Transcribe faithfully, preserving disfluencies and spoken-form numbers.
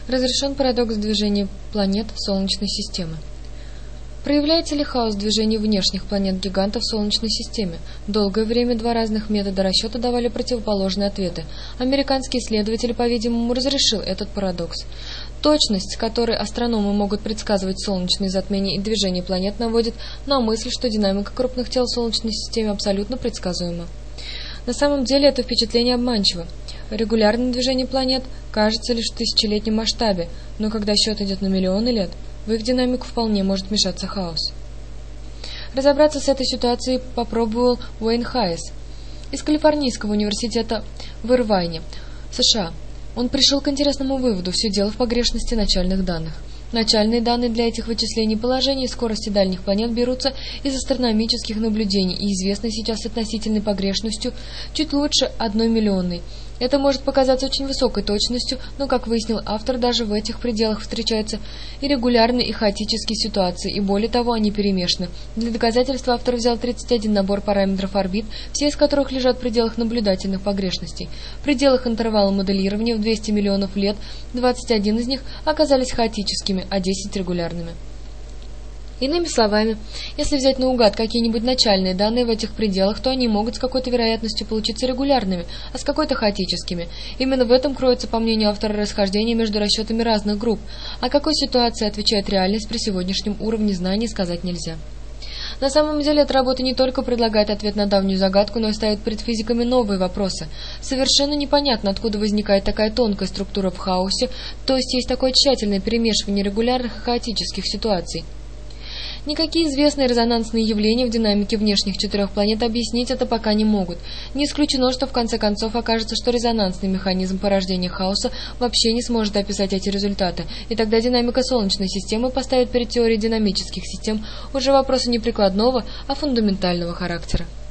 Разрешен парадокс движения планет Солнечной системы. Проявляется ли хаос движения внешних планет-гигантов в Солнечной системе? Долгое время два разных метода расчета давали противоположные ответы. Американский исследователь, по-видимому, разрешил этот парадокс. Точность, с которой астрономы могут предсказывать солнечные затмения и движение планет, наводит на мысль, что динамика крупных тел в Солнечной системе абсолютно предсказуема. На самом деле это впечатление обманчиво. Регулярное движение планет кажется лишь в тысячелетнем масштабе, но когда счет идет на миллионы лет, в их динамику вполне может вмешаться хаос. Разобраться с этой ситуацией попробовал Уэйн Хайес из Калифорнийского университета в Ирвайне, США. Он пришел к интересному выводу: все дело в погрешности начальных данных. Начальные данные для этих вычислений положения и скорости дальних планет берутся из астрономических наблюдений и известны сейчас с относительной погрешностью чуть лучше одной миллионной. Это может показаться очень высокой точностью, но, как выяснил автор, даже в этих пределах встречаются и регулярные, и хаотические ситуации, и более того, они перемешаны. Для доказательства автор взял тридцать один набор параметров орбит, все из которых лежат в пределах наблюдательных погрешностей. В пределах интервала моделирования в двести миллионов лет двадцать один из них оказались хаотическими, а десять регулярными. Иными словами, если взять наугад какие-нибудь начальные данные в этих пределах, то они могут с какой-то вероятностью получиться регулярными, а с какой-то хаотическими. Именно в этом кроется, по мнению автора, расхождение между расчетами разных групп. О какой ситуации отвечает реальность при сегодняшнем уровне знаний, сказать нельзя. На самом деле, эта работа не только предлагает ответ на давнюю загадку, но и ставит перед физиками новые вопросы. Совершенно непонятно, откуда возникает такая тонкая структура в хаосе, то есть есть такое тщательное перемешивание регулярных и хаотических ситуаций. Никакие известные резонансные явления в динамике внешних четырех планет объяснить это пока не могут. Не исключено, что в конце концов окажется, что резонансный механизм порождения хаоса вообще не сможет описать эти результаты, и тогда динамика Солнечной системы поставит перед теорией динамических систем уже вопросы не прикладного, а фундаментального характера.